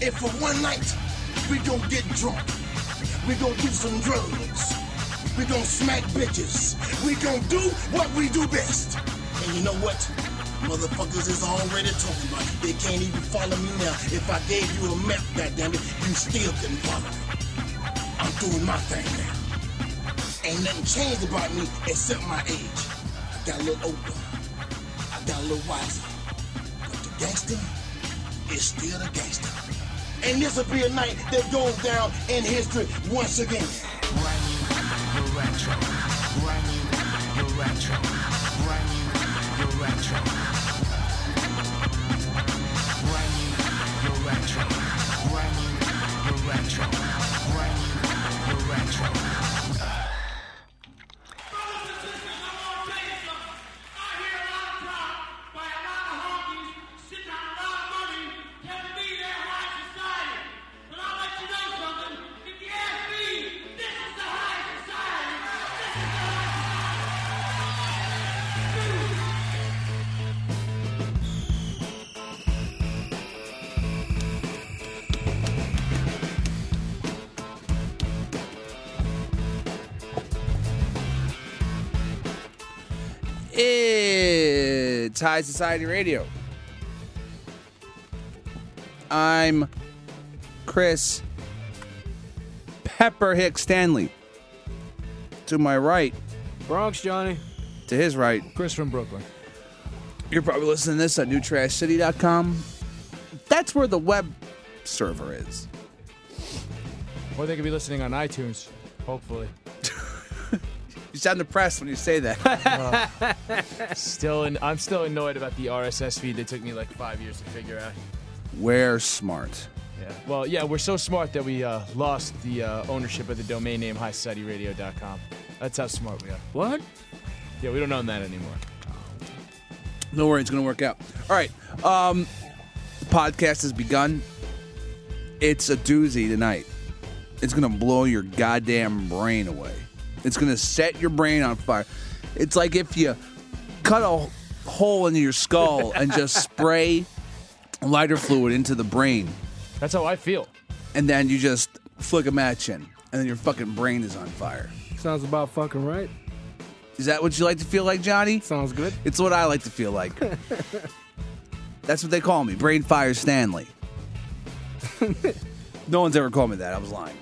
And for one night, we gon' get drunk. We gon' do some drugs. We gon' smack bitches. We gon' do what we do best. And you know what? Motherfuckers is already talking about it. They can't even follow me now. If I gave you a map, goddammit, you still couldn't follow me. I'm doing my thing now. Ain't nothing changed about me except my age. I got a little older. I got a little wiser. But the gangster is still the gangster. And this'll be a night that goes down in history once again. Brand new, you're retro. Brand new, you're retro. Brand new, you're retro. Brand new, you're retro. Brand new, you're retro. Brand new, you're retro. It's High Society Radio. I'm Chris Pepper Hicks Stanley. To my right, Bronx Johnny. to his right, Chris from Brooklyn. you're probably listening to this on newtrashcity.com. That's where the web server is. Or they could be listening on iTunes, hopefully. You sound depressed when you say that. I'm still annoyed about the RSS feed that took me like 5 years to figure out. We're smart. Yeah. Well, yeah, we're so smart that we lost the ownership of the domain name highsocietyradio.com. That's how smart we are. What? Yeah, we don't own that anymore. Don't worry, it's going to work out. All right. The podcast has begun. It's a doozy tonight. It's going to blow your goddamn brain away. It's going to set your brain on fire. It's like if you cut a hole into your skull and just spray lighter fluid into the brain. That's how I feel. And then you just flick a match in. And then your fucking brain is on fire. Sounds about fucking right. Is that what you like to feel like, Johnny? Sounds good. It's what I like to feel like. That's what they call me, Brain Fire Stanley. No one's ever called me that. I was lying.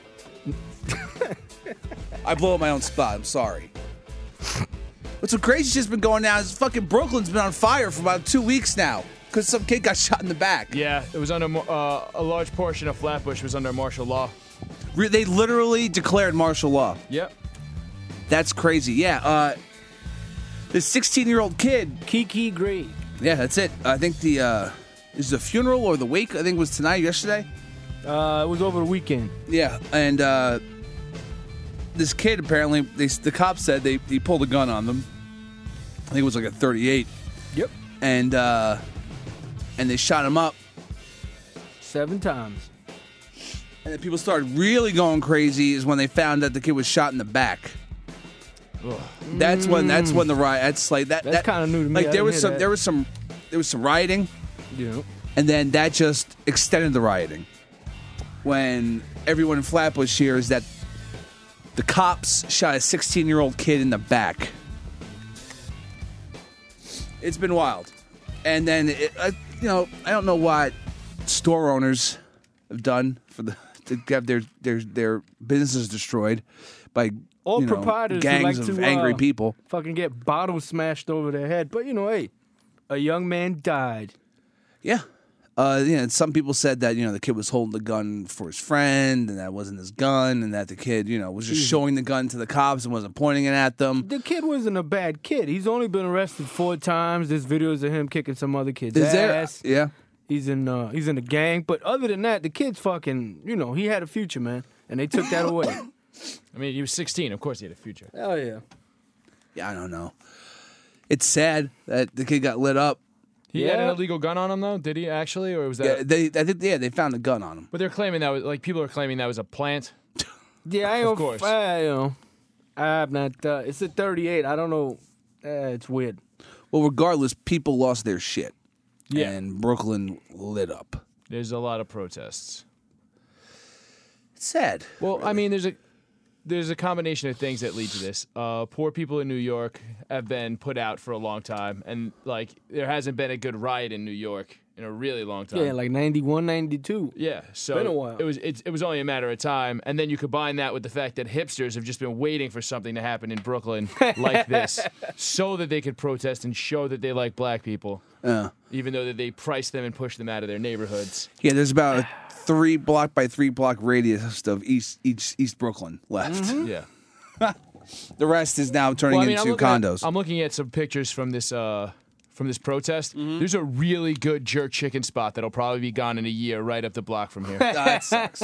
I blow up my own spot. I'm sorry. What's so crazy shit's been going down is fucking Brooklyn's been on fire for about 2 weeks now because some kid got shot in the back. Yeah, it was under a large portion of Flatbush was under martial law. They literally declared martial law. Yep. That's crazy. Yeah. This 16-year-old kid. Kiki Gray. Yeah, that's it. I think is the funeral or the wake, I think, was tonight, yesterday. It was over the weekend. Yeah, and this kid apparently, the cops said he pulled a gun on them. I think it was like a .38. Yep. And they shot him up. 7 times. And then people started really going crazy is when they found that the kid was shot in the back. Ugh. That's when the riot. That's like that. That's kind of new to me. Like I there didn't was hear some rioting. Yeah. And then that just extended the rioting. When everyone in Flatbush hears that the cops shot a 16-year-old kid in the back. It's been wild. And then, I don't know what store owners have done to have their businesses destroyed by All proprietors gangs who like of to, angry people. Fucking get bottles smashed over their head. But, hey, a young man died. Yeah. Some people said that, the kid was holding the gun for his friend and that wasn't his gun and that the kid, was just showing the gun to the cops and wasn't pointing it at them. The kid wasn't a bad kid. He's only been arrested 4 times. There's videos of him kicking some other kid's ass. Yeah. He's in a gang. But other than that, the kid's fucking, he had a future, man. And they took that away. I mean, he was 16. Of course he had a future. Hell yeah. Yeah, I don't know. It's sad that the kid got lit up. He had an illegal gun on him, though? Did he actually? Or was that... Yeah, they found a gun on him. But they're claiming that was... people are claiming that was a plant. Yeah, Of course. I'm not... it's a .38. I don't know. It's weird. Well, regardless, people lost their shit. Yeah. And Brooklyn lit up. There's a lot of protests. sad. Well, I mean, there's a combination of things that lead to this. Poor people in New York have been put out for a long time, and like there hasn't been a good riot in New York in a really long time. Yeah, like 91, 92. Yeah, so Been a while. it was only a matter of time, and then you combine that with the fact that hipsters have just been waiting for something to happen in Brooklyn like this, so that they could protest and show that they like black people, even though that they price them and push them out of their neighborhoods. Yeah, there's about a 3 block by 3 block radius of East Brooklyn left. Mm-hmm. Yeah, The rest is now turning into condos. I'm looking at some pictures from this protest. There's a really good jerk chicken spot that'll probably be gone in a year, right up the block from here. That sucks.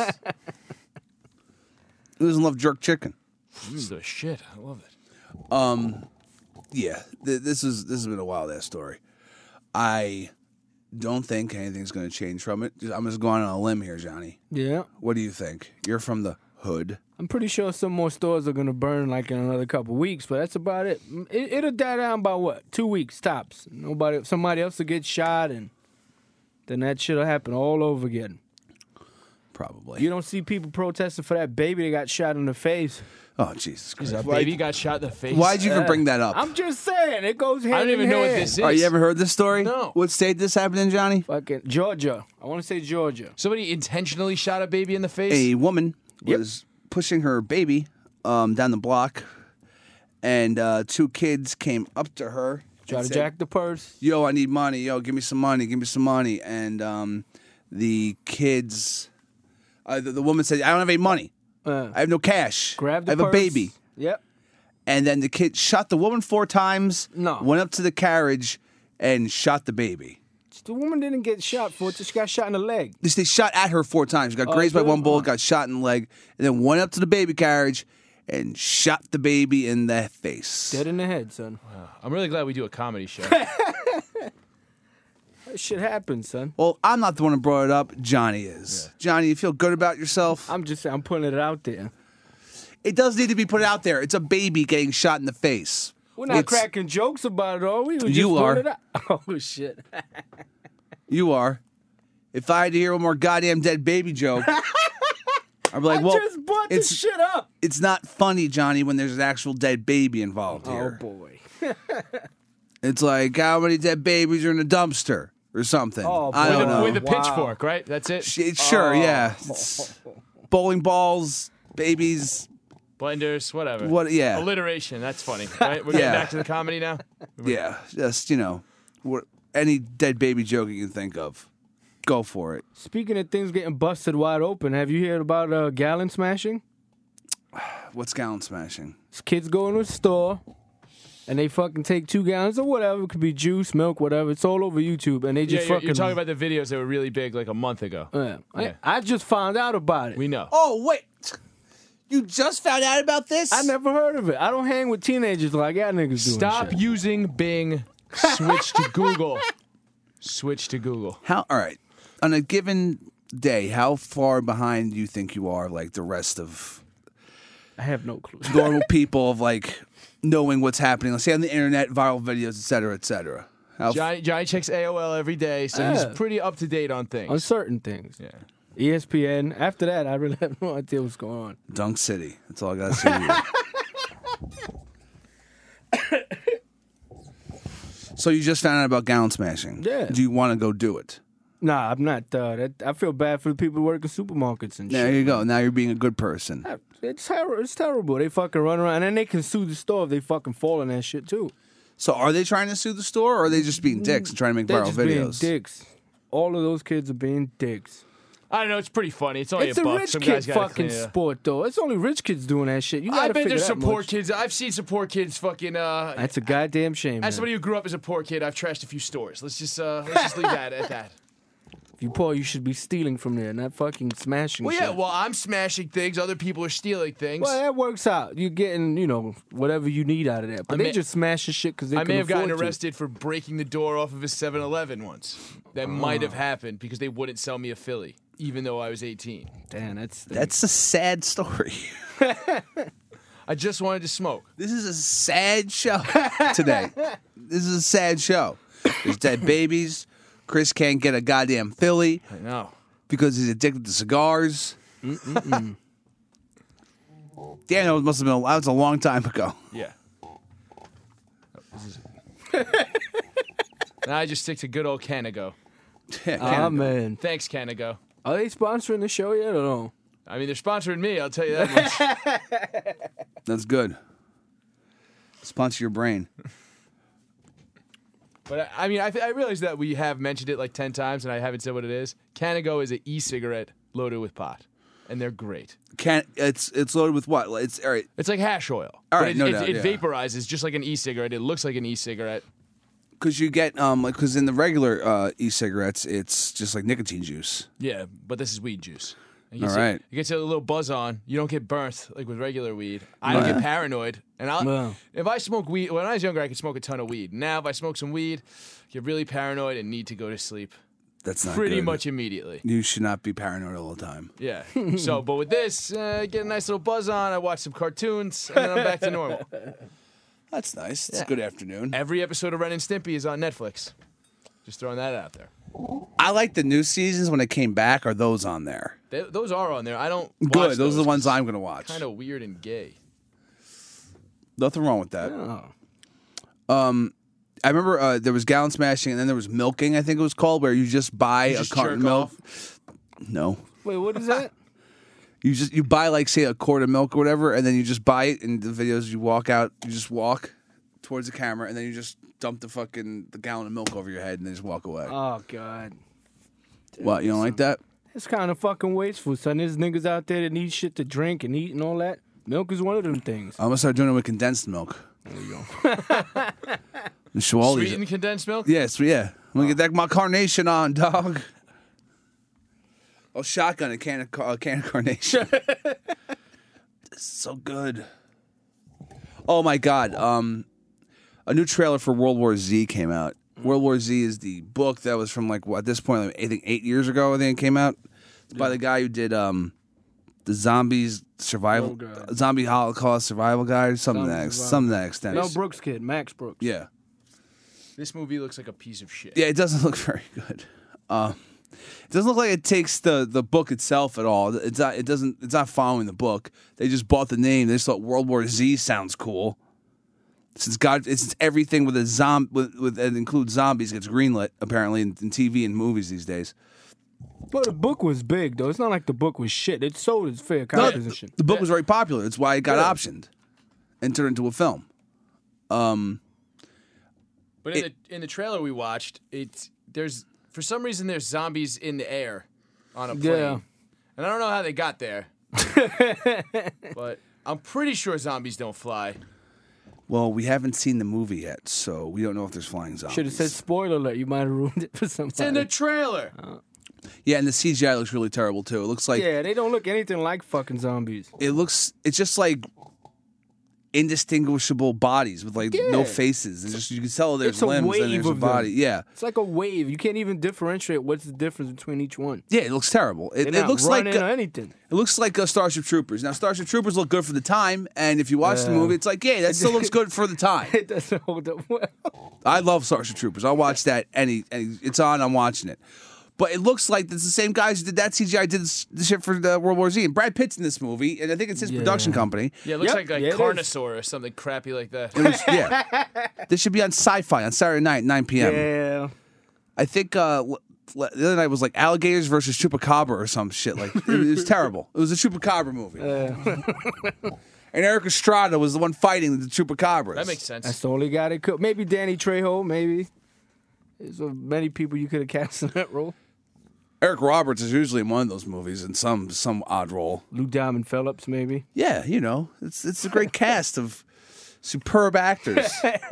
Who doesn't love jerk chicken? The shit, I love it. Yeah, this has been a wild ass story. I don't think anything's going to change from it. I'm just going on a limb here, Johnny. Yeah. What do you think? You're from the hood. I'm pretty sure some more stores are going to burn like in another couple weeks, but that's about it. It'll die down by what? 2 weeks, tops. Somebody else will get shot, and then that shit'll happen all over again. Probably. You don't see people protesting for that baby that got shot in the face. Oh, Jesus Christ. A baby got shot in the face. Why'd you even bring that up? I'm just saying, it goes hand in hand. I don't even know what this is. Oh, you ever heard this story? No. What state this happened in, Johnny? Fucking Georgia. I want to say Georgia. Somebody intentionally shot a baby in the face? A woman was pushing her baby down the block, and 2 kids came up to her. Try and to said, jack the purse. Yo, I need money. Yo, give me some money. Give me some money. And the kids, the woman said, I don't have any money. I have no cash. Grab the I have purse. a baby. Yep. And then the kid shot the woman 4 times. No. Went up to the carriage and shot the baby. The woman didn't get shot for it. She got shot in the leg. They shot at her 4 times. She got grazed by really? one bullet, got shot in the leg, and then went up to the baby carriage and shot the baby in the face. Dead in the head, son. I'm really glad we do a comedy show. That shit happens, son. Well, I'm not the one who brought it up. Johnny is. Yeah. Johnny, you feel good about yourself? I'm just saying, I'm putting it out there. It does need to be put out there. It's a baby getting shot in the face. We're not cracking jokes about it, are we? We You just are. put it out. Oh, shit. You are. If I had to hear one more goddamn dead baby joke, I'd be like, I well, just brought this shit up. It's not funny, Johnny, when there's an actual dead baby involved here. Oh, boy. It's like, how many dead babies are in a dumpster or something? Oh, I don't know. With a pitchfork, right? That's it? Sure, yeah. It's bowling balls, babies. Blenders, whatever. What? Yeah. Alliteration, that's funny, right? We're getting back to the comedy now? Yeah, just, any dead baby joke you can think of. Go for it. Speaking of things getting busted wide open, have you heard about gallon smashing? What's gallon smashing? These kids go into a store, and they fucking take 2 gallons or whatever. It could be juice, milk, whatever. It's all over YouTube, and they just You're talking about the videos that were really big like a month ago. Yeah. I just found out about it. We know. Oh, wait. You just found out about this? I never heard of it. I don't hang with teenagers like y'all niggas doing Stop shit. using Bing. Switch to Google. Switch to Google. All right. On a given day, how far behind do you think you are, like the rest of I have no clue. normal people of like knowing what's happening? Let's say on the internet, viral videos, et cetera, et cetera. Johnny checks AOL every day, so he's pretty up to date on things. On certain things. Yeah. ESPN. After that, I really have no idea what's going on. Dunk City. That's all I got to say to you. So you just found out about gallon smashing. Yeah. Do you want to go do it? Nah, I'm not. I feel bad for the people who work in supermarkets and shit. There you go. Now you're being a good person. It's terrible. They fucking run around, and then they can sue the store if they fucking fall in that shit, too. So are they trying to sue the store, or are they just being dicks and trying to make They're viral just videos? being dicks. All of those kids are being dicks. I don't know. It's pretty funny. It's only It's a a buck. rich Some kid guys gotta fucking clean it up. sport, though. It's only rich kids doing that shit. You I gotta bet figure there's that some poor much. kids. I've seen some poor kids fucking. That's a goddamn shame, man. As somebody who grew up as a poor kid, I've trashed a few stores. Let's just leave that at that. If you poor, you should be stealing from there, not fucking smashing Well, shit. yeah. Well, I'm smashing things. Other people are stealing things. Well, that works out. You're getting, whatever you need out of that. But they just smashing shit because they I can may have gotten afford to. arrested for breaking the door off of a 7-Eleven once. That might have happened because they wouldn't sell me a Philly, even though I was 18. Damn, That's a sad story. I just wanted to smoke. This is a sad show today. This is a sad show. There's dead babies. Chris can't get a goddamn Philly I know. because he's addicted to cigars. Damn, that must have been that was a long time ago. Yeah. Now I just stick to good old Canago. Ah, man. Thanks, Canago. Are they sponsoring the show yet or no? I mean, they're sponsoring me, I'll tell you that much. That's good. Sponsor your brain. But I mean, I realize that we have mentioned it like 10 times and I haven't said what it is. Canago is an e-cigarette loaded with pot. And they're great. It's loaded with what? It's all right. It's like hash oil. All But right, no it doubt, yeah. vaporizes just like an e-cigarette. It looks like an e-cigarette. Because you get because in the regular e-cigarettes, it's just like nicotine juice. Yeah, but this is weed juice. It All gets right. It gets a little buzz on. You don't get burnt like with regular weed. I don't get paranoid. And Wow. if I smoke weed, when I was younger, I could smoke a ton of weed. Now, if I smoke some weed, get really paranoid and need to go to sleep That's not pretty good. much immediately. You should not be paranoid all the time. Yeah. So, but with this, get a nice little buzz on. I watch some cartoons, and then I'm back to normal. That's nice. It's a good afternoon. Every episode of Ren and Stimpy is on Netflix. Just throwing that out there. I like the new seasons when it came back. Are those on there? Those are on there. I don't watch Good. Those are the ones I'm going to watch. Kind of weird and gay. Nothing wrong with that. Oh. I remember there was gallon smashing, and then there was milking. I think it was called, where you just buy You a just carton of jerk milk. off? No, Wait, what is that? you buy like say a quart of milk or whatever, and then you just buy it. And the videos you walk out, you just walk towards the camera, and then you just dump the gallon of milk over your head, and then just walk away. Oh, God. What, you don't like that? It's kind of fucking wasteful, son. There's niggas out there that need shit to drink and eat and all that. Milk is one of them things. I'm gonna start doing it with condensed milk. There you go. And show all these. Sweetened condensed milk? Yes, yeah. I'm gonna get that my carnation on, dog. Oh, shotgun a can of carnation. This is so good. Oh my God. A new trailer for World War Z came out. World War Z is the book that was from at this point, I think 8 years ago. I think it came out. It's by the guy who did the zombies survival, God. zombie Holocaust survival guide, something Zombie to survival. that extent. Mel Brooks kid, Max Brooks. Yeah. This movie looks like a piece of shit. Yeah, it doesn't look very good. It doesn't look like it takes the book itself at all. It's not following the book. They just bought the name. They just thought World War Z sounds cool. Since it's everything with a with that includes zombies gets greenlit apparently in TV and movies these days. But the book was big, though. It's not like the book was shit. It sold its fair composition. The book was very popular. That's why it got optioned and turned into a film. But in the trailer we watched, for some reason there's zombies in the air on a plane. Yeah. And I don't know how they got there. But I'm pretty sure zombies don't fly. Well, we haven't seen the movie yet, so we don't know if there's flying zombies. Should have said spoiler alert. You might have ruined it for somebody. It's in the trailer. Yeah, and the CGI looks really terrible too. It looks like Yeah, they don't look anything like fucking zombies. it's just like indistinguishable bodies with no Yeah. faces, and just you can tell there's It's a limbs and wave there's a of them. body. Yeah, It's like a wave. You can't even differentiate what's the difference between each one. yeah, it looks terrible. It They're not looks like running or anything. it looks like Starship Troopers. Now, Starship Troopers look good for the time, and if you watch the Yeah. movie, it's like, yeah, that still looks good for the time. It doesn't hold up well. I love Starship Troopers. I'll watch that any it's on. I'm watching it. But it looks like it's the same guys who did that CGI did the shit for the World War Z. And Brad Pitt's in this movie, and I think it's his production company. Yeah, it looks Yep, like a yeah, it is. Carnosaur or something crappy like that. It was, yeah. This should be on Sci-Fi on Saturday night, 9 p.m. Yeah. I think the other night was like alligators versus chupacabra or some shit. Like it was terrible. It was a chupacabra movie. And Eric Estrada was the one fighting the chupacabras. That makes sense. That's the only guy that could. Maybe Danny Trejo, maybe. There's many people you could have cast in that role. Eric Roberts is usually in one of those movies in some odd role. Lou Diamond Phillips, maybe. Yeah, it's a great cast of superb actors.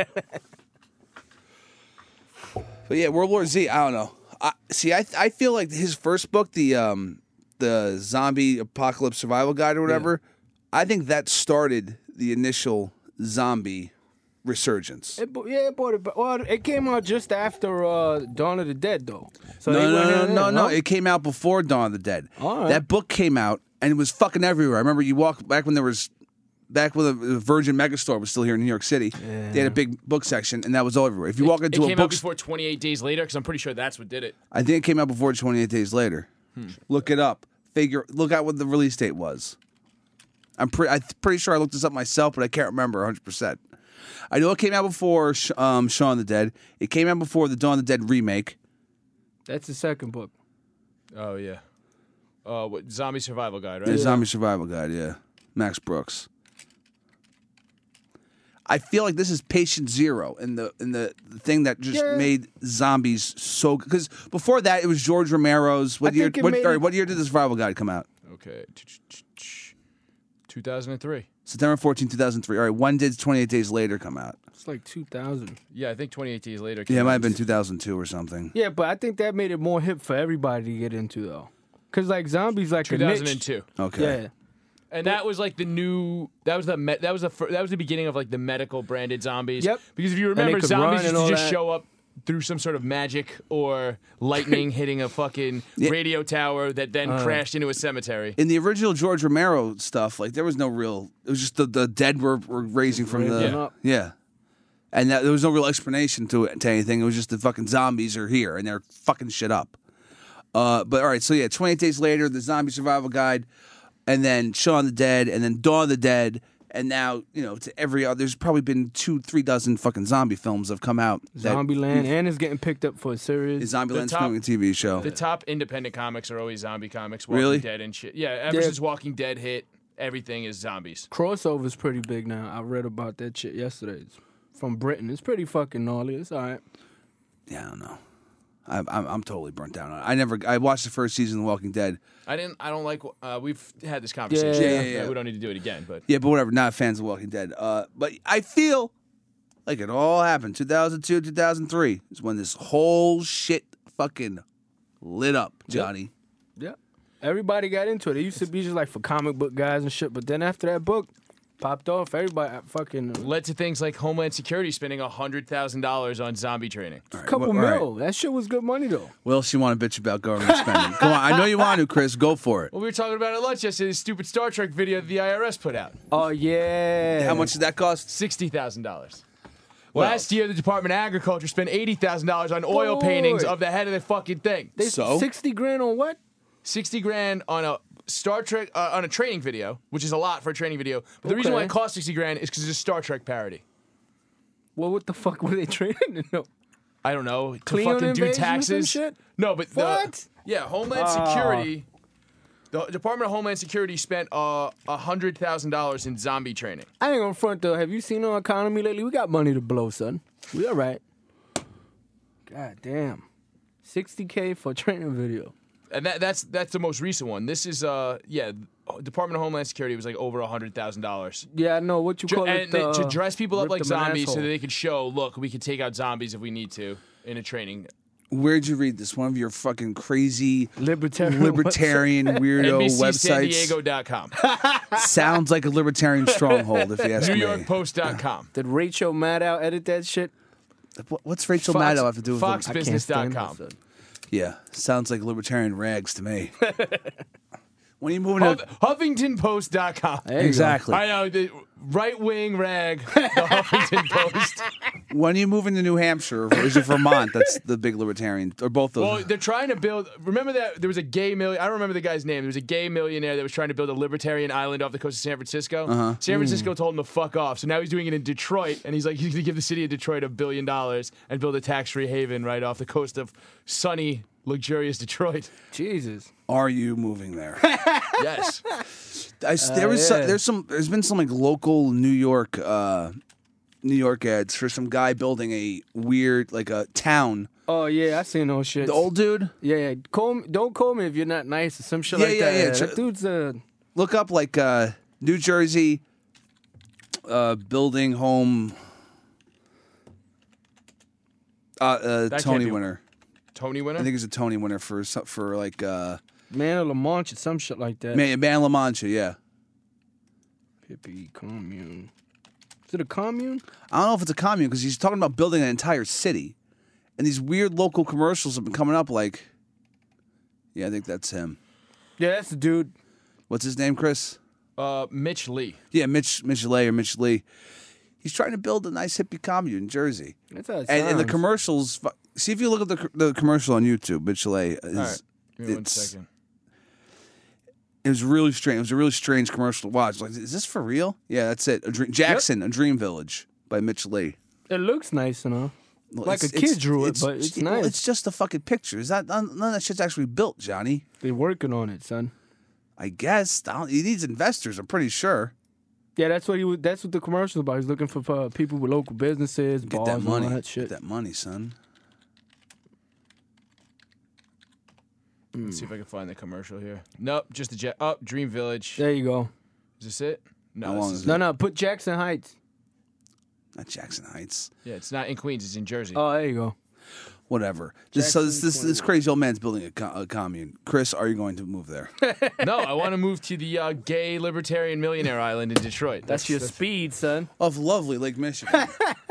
But yeah, World War Z, I don't know. I feel like his first book, the Zombie Apocalypse Survival Guide or whatever, I think that started the initial zombie resurgence. It came out just after Dawn of the Dead, though. So they went in there, No. huh? It came out before Dawn of the Dead. All right. That book came out and it was fucking everywhere. I remember you walk back when the Virgin Megastore was still here in New York City. They had a big book section, and that was all everywhere. If you walk It into a came out book, before 28 Days Later, because I'm pretty sure that's what did it. I think it came out before 28 Days Later. Look it up. Look out what the release date was. I'm pretty sure I looked this up myself, but I can't remember 100%. I know it came out before Shaun of the Dead. It came out before the Dawn of the Dead remake. That's the second book. Oh yeah. What Zombie Survival Guide, right? The Zombie Survival Guide, yeah. Max Brooks. I feel like this is patient zero in the thing that just made zombies so. Because before that, it was George Romero's. What year did the Survival Guide come out? Okay. 2003. September 14, 2003. All right, when did 28 Days Later come out? It's like 2000. Yeah, I think 28 Days Later. Yeah, it might have been 2002 or something. Yeah, but I think that made it more hip for everybody to get into, though. Because, like, zombies, like, 2002. Okay. Yeah. And that was like the new. That was the beginning of like the medical branded zombies. Yep. Because if you And they remember, could zombies run used and to all just that. show up through some sort of magic or lightning hitting a fucking radio tower that then crashed into a cemetery. In the original George Romero stuff, like there was no real. It was just the dead were raising from Raising the up. and there was no real explanation to anything. It was just the fucking zombies are here and they're fucking shit up. But all right, so yeah, 28 Days Later, the Zombie Survival Guide, and then Shaun of the Dead, and then Dawn of the Dead, and now to every other. There's probably been 2-3 dozen fucking zombie films that have come out. Zombieland, and it's getting picked up for a series. Zombieland's top- coming a TV show. The top independent comics are always zombie comics. Walking Really? Dead and shit. Yeah, ever since Walking Dead hit, everything is zombies. Crossover's pretty big now. I read about that shit yesterday. It's from Britain. It's pretty fucking gnarly. It's all right. Yeah, I don't know. I'm totally burnt down on it. I watched the first season of The Walking Dead. I don't like. We've had this conversation. Yeah. We don't need to do it again. But Yeah, but whatever. Not fans of Walking Dead. But I feel like it all happened. 2002, 2003 is when this whole shit fucking lit up, Johnny. Yeah. Everybody got into it. It used to be just like for comic book guys and shit, but then after that book popped off, everybody fucking led to things like Homeland Security spending $100,000 on zombie training. couple all mil. That shit was good money though. What else you want to bitch about government spending? Come on, I know you want to, Chris. Go for it. Well, we were talking about it at lunch yesterday. The stupid Star Trek video that the IRS put out. Oh yeah. How much did that cost? $60,000. Last year, the Department of Agriculture spent $80,000 on oil paintings of the head of the fucking thing. They So? 60 grand on what? $60,000 on a Star Trek on a training video, which is a lot for a training video. But the reason why it cost $60,000 is because it's a Star Trek parody. Well, what the fuck were they training? No. I don't know. To Clean fucking do invasions and taxes. shit? No, but What? Homeland Security. The Department of Homeland Security spent $100,000 in zombie training. I ain't gonna front though. Have you seen our economy lately? We got money to blow, son. We all right. God damn. $60K for a training video. And that's the most recent one. This is Department of Homeland Security was like over $100,000. Yeah, I know what you call And it. to dress people up rip like them an zombies so asshole. that they could show, look, we could take out zombies if we need to in a training. Where'd you read this? One of your fucking crazy Libertarian weirdo websites. NBCSanDiego.com. Sounds like a libertarian stronghold, if you ask me. NewYorkPost.com. Did Rachel Maddow edit that shit? What's Rachel Maddow have to do with it? FoxBusiness.com. Yeah, sounds like libertarian rags to me. When are you moving to... HuffingtonPost.com. There you Exactly. I know, the right-wing rag, the Huffington Post. When are you moving to New Hampshire? Or is it Vermont? That's the big libertarian. Or both those. Well, they're trying to build. Remember that there was a gay I don't remember the guy's name. There was a gay millionaire that was trying to build a libertarian island off the coast of San Francisco. San Francisco told him to fuck off. So now he's doing it in Detroit, and he's like, he's going to give the city of Detroit $1 billion and build a tax-free haven right off the coast of sunny, luxurious Detroit. Jesus. Are you moving there? Yes. There's been some like local New York ads for some guy building a weird like a town. Oh yeah, I seen those shit. The old dude. Yeah. Don't call me if you're not nice or some shit like that. Yeah. That dude's Look up like New Jersey building home. Tony be- winner. Tony winner? I think it's a Tony winner for like Man of La Mancha, some shit like that. Man La Mancha. Yeah. Hippie commune. Is it a commune? I don't know if it's a commune because he's talking about building an entire city, and these weird local commercials have been coming up. Like, yeah, I think that's him. Yeah, that's the dude. What's his name, Chris? Mitch Lee. Yeah, Mitch Lee. He's trying to build a nice hippie commune in Jersey. That's how it And the sounds. commercials. See if you look at the commercial on YouTube. Mitch Lee. All right. Give me 1 second. It was really strange. It was a really strange commercial to watch. Like, is this for real? Yeah, that's it. Jackson, A Dream Village by Mitch Lee. It looks nice, Well, like a kid drew it, but it's nice. It's just a fucking picture. Is that none of that shit's actually built, Johnny? They're working on it, son. I guess he needs investors. I'm pretty sure. Yeah, that's what that's what the commercial's about. He's looking for people with local businesses, Get bars, that money. and all that shit. Get that money, son. Let's see if I can find the commercial here. Nope, just the Dream Village. There you go. Is this it? No, How this long is is No, put Jackson Heights. Not Jackson Heights. Yeah, it's not in Queens. It's in Jersey. Oh, there you go. Whatever. Jackson This crazy old man's building a commune. Chris, are you going to move there? No, I want to move to the gay libertarian millionaire island in Detroit. That's your speed, son. Of lovely Lake Michigan.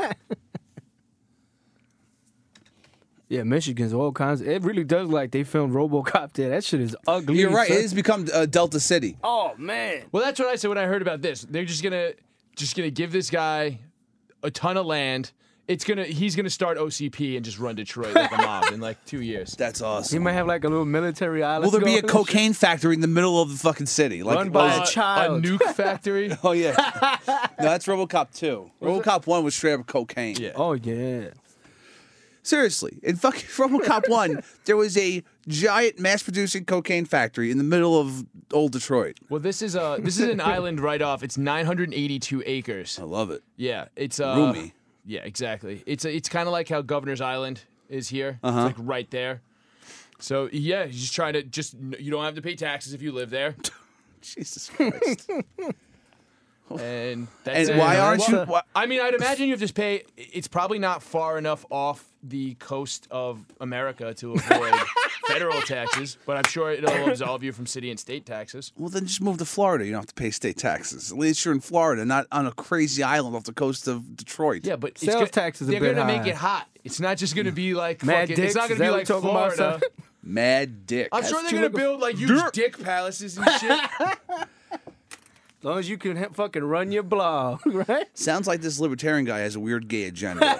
Yeah, Michigan's all kinds. It really does like they filmed RoboCop there. That shit is ugly. You're right. son. It has become Delta City. Oh man. Well, that's what I said when I heard about this. They're just gonna give this guy a ton of land. He's gonna start OCP and just run Detroit like a mob in like 2 years. That's He awesome. might have like a little military island. Will there be a going and cocaine factory in the middle of the fucking city? Like, Run by was a it- child. A nuke factory. Oh yeah. No, that's RoboCop 2. RoboCop 1 was straight up cocaine. Yeah. shit. Oh yeah. Seriously, in fucking RoboCop 1, there was a giant mass-producing cocaine factory in the middle of old Detroit. Well, this is an island right off. It's 982 acres. I love it. Yeah, it's Roomy. Yeah, exactly. It's kind of like how Governor's Island is here. Uh-huh. It's like right there. So yeah, he's just trying to you don't have to pay taxes if you live there, Jesus Christ. and that's And it. why aren't you? I mean, I'd imagine you have to pay. It's probably not far enough off the coast of America to avoid federal taxes, but I'm sure it'll absolve you from city and state taxes. Well, then just move to Florida. You don't have to pay state taxes. At least you're in Florida, not on a crazy island off the coast of Detroit. Yeah, but Sales taxes a they're bit gonna make high. it hot. It's not just gonna be like Mad fucking. It's dicks? not Is gonna be that what like you're talking about, Florida. son? Mad dick. I'm sure they're too gonna much- build like huge dick palaces and shit. As long as you can fucking run your blog, right? Sounds like this libertarian guy has a weird gay agenda.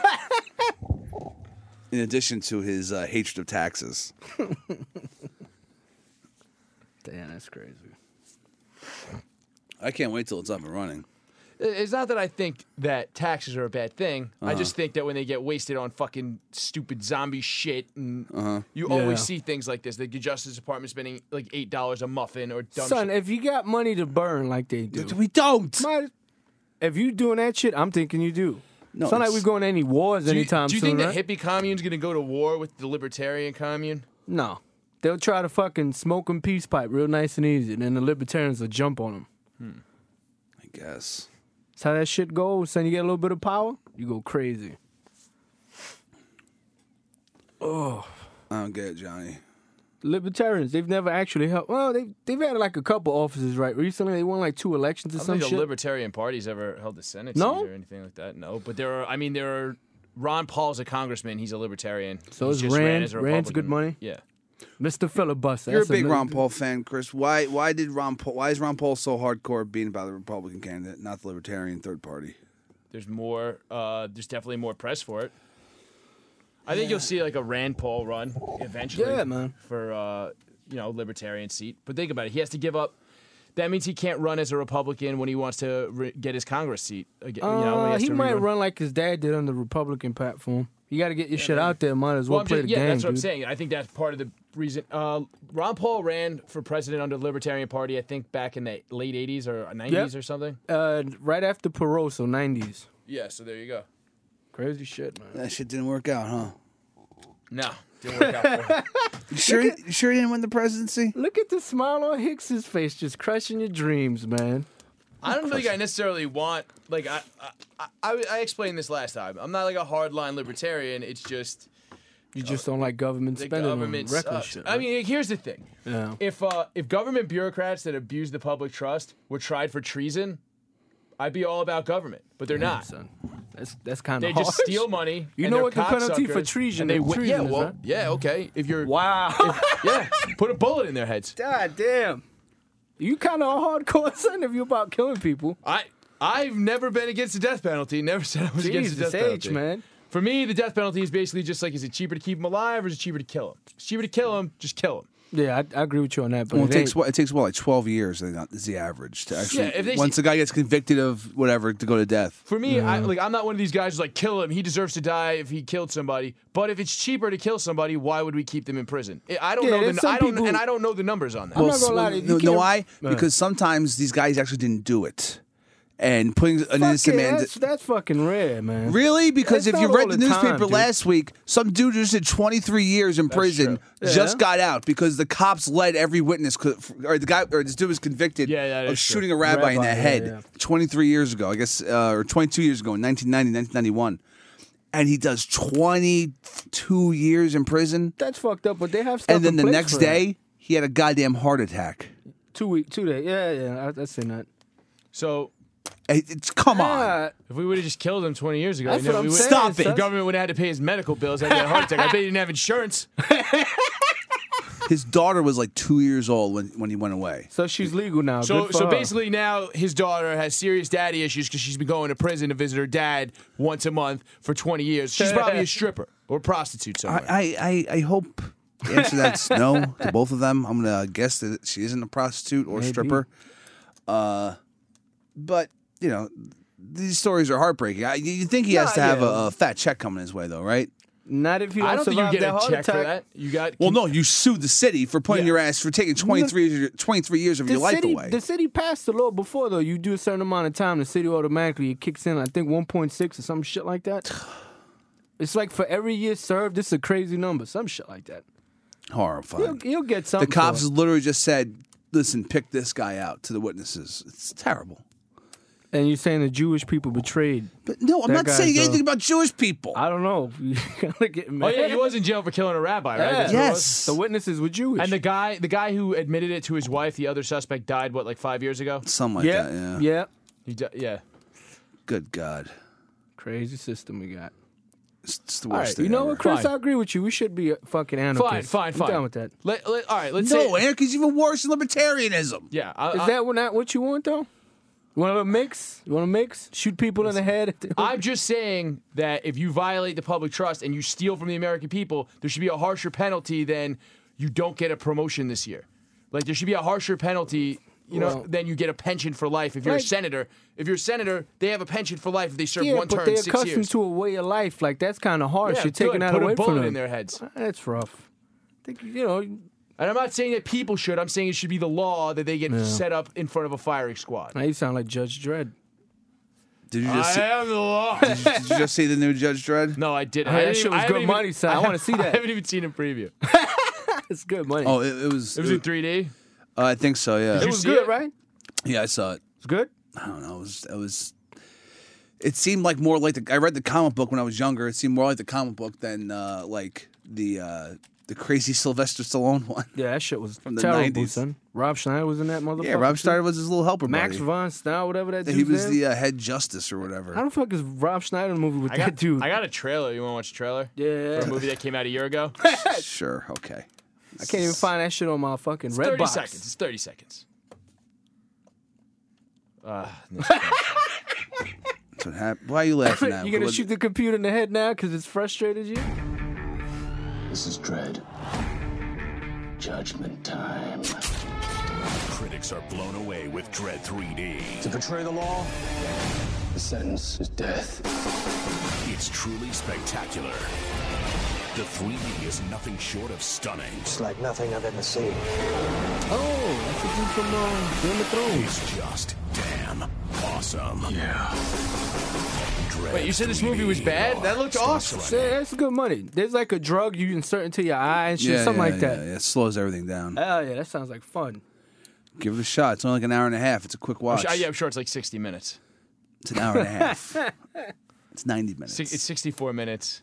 In addition to his hatred of taxes. Damn, that's crazy. I can't wait till it's up and running. It's not that I think that taxes are a bad thing. I just think that when they get wasted on fucking stupid zombie shit, and you always see things like this. The Justice Department spending like $8 a muffin or dumb Son, shit. if you got money to burn like they do, We don't. if you doing that shit, I'm thinking you do. No, it's not like it's- we're going to any wars anytime Do you soon. think right? the hippie commune's going to go to war with the libertarian commune? No. They'll try to fucking smoke them peace pipe real nice and easy, and then the libertarians will jump on them. I guess. That's how that shit goes. Son, you get a little bit of power, you go crazy. I don't get it, Johnny. Libertarians, they've never actually helped. Well, they've had like a couple offices right recently. They won like 2 elections or I don't some think shit. the Libertarian Party's ever held a Senate No? seat or anything like that. No, but there are. Ron Paul's a congressman. He's a libertarian. So He's is just ran Rand. as a Rand's good Republican. money? Yeah. Mr. Filibuster. You're a that's big another- Ron Paul fan, Chris. Why is Ron Paul so hardcore being about the Republican candidate, not the Libertarian third party? There's more. There's definitely more press for it. I think you'll see like a Rand Paul run eventually. Yeah, man. For libertarian seat. But think about it. He has to give up. That means he can't run as a Republican when he wants to get his Congress seat. Again, when has He to might rerun. run like his dad did on the Republican platform. You got to get your shit out there. Might as well, I'm play just- the game, that's what I'm dude. saying. I think that's part of the reason. Ron Paul ran for president under the Libertarian Party, I think, back in the late 80s or 90s Yep. or something. Right after Perot, so 90s. Yeah, so there you go. Crazy shit, man. That shit didn't work out, huh? No, didn't work out for him. You sure he didn't win the presidency? Look at the smile on Hicks's face, just crushing your dreams, man. I don't think I necessarily want, like, I explained this last time. I'm not like a hardline libertarian. It's just You just don't like government the spending government on reckless sucks. shit. I mean, here's the thing. yeah. If government bureaucrats that abuse the public trust were tried for treason, I'd be all about government. But they're not. Son. That's kind They of just steal money. You and know they're what the penalty for cocksuckers, treason- and they win. treason Yeah, is, well, right? yeah, okay. If you're Wow. yeah, put a bullet in their heads. God damn. You kind of a hardcore son if you're about killing people. I've never been against the death penalty. Never said I was against the Jesus death penalty. H, man. For me, the death penalty is basically just like, is it cheaper to keep him alive or is it cheaper to kill him? If it's cheaper to kill him, just kill him. Yeah, I agree with you on that. But Well, it takes like 12 years is the average to actually. Yeah, if they- once the guy gets convicted of whatever to go to death. For me, I'm not one of these guys who's like, kill him. He deserves to die if he killed somebody. But if it's cheaper to kill somebody, why would we keep them in prison? I don't Yeah, know. there's some people- And I don't know the numbers on that. I'm not gonna lie to you. You Know can't- why? Go ahead. Because sometimes these guys actually didn't do it, and putting an innocent man. That's fucking rare, man. Really? Because That's if you not read all the the time, newspaper dude. last week, some dude just did 23 years in prison, true. just Yeah. got out because the cops led every witness, or this dude was convicted Yeah, that of is true. shooting a rabbi in the Rabbi, head yeah. 23 years ago, I guess, or 22 years ago, in 1991. And he does 22 years in prison. That's fucked up. But they have stuff. And then in the place next for that. day, he had a goddamn heart attack. 2 days. Yeah. I've seen that. So Come on. Yeah, if we would have just killed him 20 years ago, That's what I'm saying, Stop it. The son. government would have had to pay his medical bills after that heart attack. I bet he didn't have insurance. His daughter was like 2 years old when he went away. So she's legal now. So Good for so her. basically now his daughter has serious daddy issues because she's been going to prison to visit her dad once a month for 20 years. She's probably a stripper or prostitute somewhere. I hope the answer to that's no to both of them. I'm gonna guess that she isn't a prostitute or Maybe. stripper. But you know, these stories are heartbreaking. You think he has to have a fat check coming his way, though, right? Not if you don't, I don't think you survive get that a heart check attack. for that. You got Well, no, you sued the city for putting Yeah. your ass for taking 23 years of your life away. The city passed the law before, though. You do a certain amount of time, the city automatically it kicks in. I think 1.6 or some shit like that. It's like for every year served, this is a crazy number, some shit like that. Horrifying. You'll get The something. cops for it. literally just said, "Listen, pick this guy out" to the witnesses. It's terrible. And you're saying the Jewish people betrayed. But no, I'm That not guy's saying a- anything about Jewish people. I don't know. You gotta get Oh mad. yeah, he was in jail for killing a rabbi, right? Yeah. That's what it was? Yes. The witnesses were Jewish. And the guy who admitted it to his wife, the other suspect, died like 5 years ago. Something like yeah, that. Yeah. yeah. Yeah. Good God. Crazy system we got. It's the All worst right, thing you know ever. what, Chris? Fine. I agree with you. We should be fucking anarchists. Fine. I'm down with that. All right, let's No, say. anarchy's even worse than libertarianism. Yeah. Is that not what you want, though? You want to mix? You want to mix? Shoot people in the head? I'm just saying that if you violate the public trust and you steal from the American people, there should be a harsher penalty than you don't get a promotion this year. Like there should be a harsher penalty, Well- than you get a pension for life if you're a Right. senator. If you're a senator, they have a pension for life if they serve Yeah, one but term they're 6 accustomed years. to a way of life. Like, that's kind of harsh. Yeah, You're taking good. that Put away a bullet from them. in their heads. That's rough. I think, you know, And I'm not saying that people should. I'm saying it should be the law that they get set up in front of a firing squad. now you sound like Judge Dredd. Did you just see, am the law. did you just see the new Judge Dredd? No, I didn't. Hey, I that didn't shit even- was I haven't good even- money, son. I wanna see that. I haven't even seen a preview. It's good money. Oh, it was. It was in 3D. I think so. Yeah. it you was see good, it? right? Yeah, I saw it. It's good? I don't know. It was. It seemed like more like I read the comic book when I was younger. It seemed more like the comic book than like the crazy Sylvester Stallone one. Yeah, that shit was From the terrible, 90s. son. Rob Schneider was in that motherfucker. Yeah, Rob too. Schneider was his little helper Max buddy. von Sydow, whatever that dude's He was name. the head justice or whatever. How the fuck is Rob Schneider in the movie with I that got, dude? I got a trailer. You want to watch a trailer? Yeah. For a movie that came out a year ago? Sure. Okay. I can't even find that shit on my fucking It's red 30 box. seconds. It's 30 seconds. That's what happened. Why are you laughing at? You gonna What- shoot the computer in the head now because it's frustrated you? This is Dread. Judgment time. Critics are blown away with Dread 3D. To betray the law, the sentence is death. It's truly spectacular. The 3D is nothing short of stunning. It's like nothing I've ever seen. Oh, that's a dude from Game of Thrones. It's just damn awesome. Yeah. Dread Wait, you said this 3D movie was bad? That looked starts awesome. running. Yeah, that's good money. There's like a drug you insert into your eye and shit, Yeah, something yeah, like that. Yeah, it slows everything down. Hell yeah, that sounds like fun. Give it a shot. It's only like an hour and a half. It's a quick watch. I'm sure it's like 60 minutes. It's an hour and a half. It's 90 minutes. It's 64 minutes.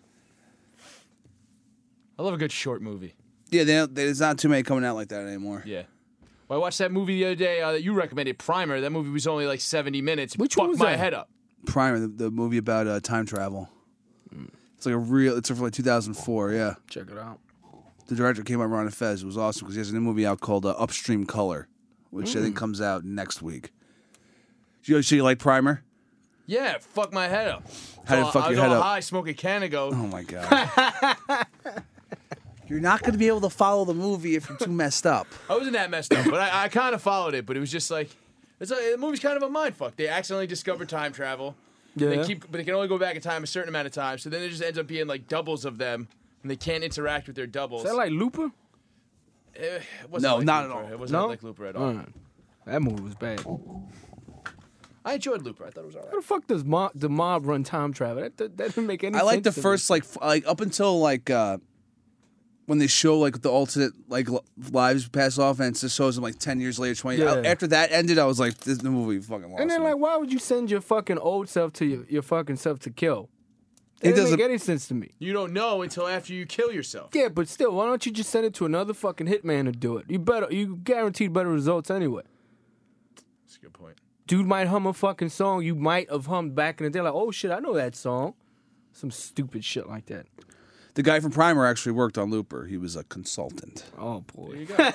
I love a good short movie. Yeah, there's not too many coming out like that anymore. Yeah. Well, I watched that movie the other day that you recommended, Primer. That movie was only like 70 minutes. Which Fucked one was my that? head up. Primer, the movie about time travel. It's like a real. It's from like 2004. Yeah, Check it out. the director came out, Ron Fez. It was awesome because he has a new movie out called Upstream Color, which I think comes out next week. So you like Primer? Yeah, fuck my head up. How did it fuck I was your head all up? high smoking Canago. Oh my god! You're not going to be able to follow the movie if you're too messed up. I wasn't that messed up, but I kind of followed it. But it was just like, the movie's kind of a mindfuck. They accidentally discover time travel. Yeah. But they can only go back in time a certain amount of time. So then there just ends up being like doubles of them, and they can't interact with their doubles. Is that like Looper? It wasn't No, like not at Looper. all. It wasn't No? like Looper at all. That movie was bad. I enjoyed Looper. I thought it was all How right. the fuck does the mob run time travel? That doesn't make any sense. I like the to me. first like up until like when they show like the alternate like lives pass off and it just shows them like 10 years later, 20. Yeah. After that ended, I was like, this the movie fucking lost. And then me. like, why would you send your fucking old self to your fucking self to kill? It It doesn't doesn't- make any sense to me. You don't know until after you kill yourself. Yeah, but still, why don't you just send it to another fucking hitman to do it? You guaranteed better results anyway. That's a good point. Dude might hum a fucking song you might have hummed back in the day, like, oh shit, I know that song. Some stupid shit like that. The guy from Primer actually worked on Looper. He was a consultant. Oh boy. There you go.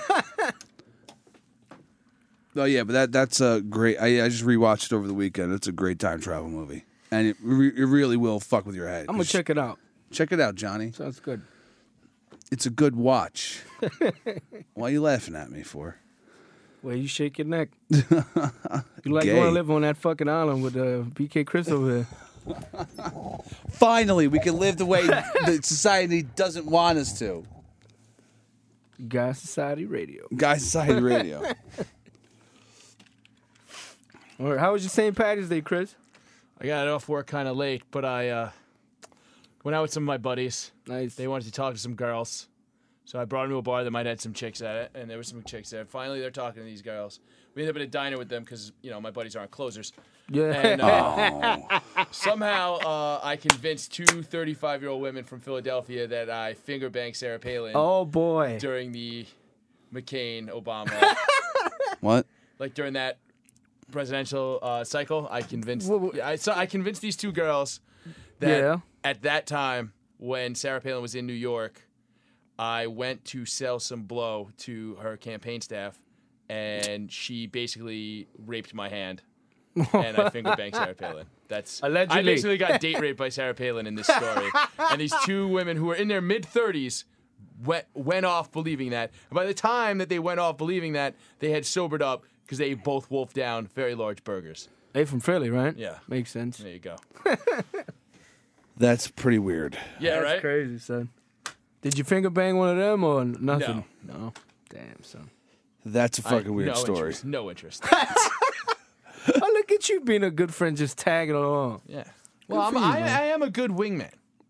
Oh yeah, but that's a great. I just rewatched it over the weekend. It's a great time travel movie, and it really will fuck with your head. I'm gonna check it out. Check it out, Johnny. Sounds good. It's a good watch. Why are you laughing at me for? Well, you shake your neck. You like Gay. going to live on that fucking island with BK Chris over there. Finally, we can live the way the society doesn't want us to. Guy Society Radio. Guy Society Radio. All right, how was your St. Patty's Day, Chris? I got off work kind of late, but I went out with some of my buddies. Nice. They wanted to talk to some girls. So I brought them to a bar that might have had some chicks at it, and there were some chicks there. Finally, they're talking to these girls. We ended up at a diner with them because, my buddies aren't closers. Yeah. And somehow I convinced two 35-year-old women from Philadelphia that I finger banged Sarah Palin Oh boy. during the McCain-Obama, What? like during that presidential cycle. I convinced Well, I convinced these two girls that Yeah. at that time when Sarah Palin was in New York, I went to sell some blow to her campaign staff, and she basically raped my hand, and I finger banged Sarah Palin. That's Allegedly. I basically got date raped by Sarah Palin in this story, and these two women who were in their mid-30s went off believing that. And by the time that they went off believing that, they had sobered up because they both wolfed down very large burgers. They from Philly, right? Yeah. Makes sense. There you go. That's pretty weird. Yeah, That's right. crazy, son. Did you finger bang one of them or nothing? No. Damn, son. That's a fucking weird no story. Interest, no interest. Oh, look at you being a good friend, just tagging along. Yeah. Well, for you, man. I am a good wingman.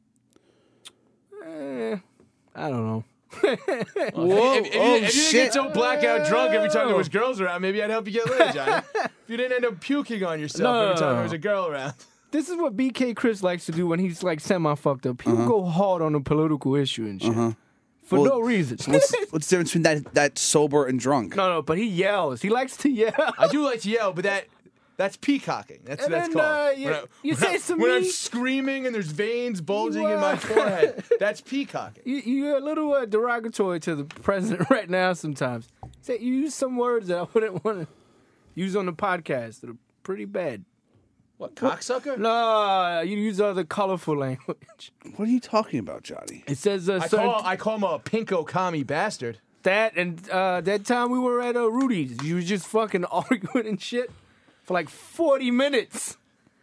I don't know. Whoa! If you didn't shit! get so blackout drunk every time there was girls around, maybe I'd help you get laid, Johnny. If you didn't end up puking on yourself every time there was a girl around. This is what BK Chris likes to do when he's like semi-fucked up. He'll go hard on a political issue and shit. For Well, no reason. What's the difference between that sober and drunk? No, but he yells. He likes to yell. I do like to yell, but that's peacocking. That's And that's then, called. you say some when I'm mean- screaming and there's veins bulging You in my are- forehead. That's peacocking. You're a little derogatory to the president right now sometimes. You use some words that I wouldn't want to use on the podcast that are pretty bad. What, cocksucker? No, you use other colorful language. What are you talking about, Johnny? It says I call him a pinko commie bastard. that and that time we were at Rudy's, you were just fucking arguing and shit for like 40 minutes.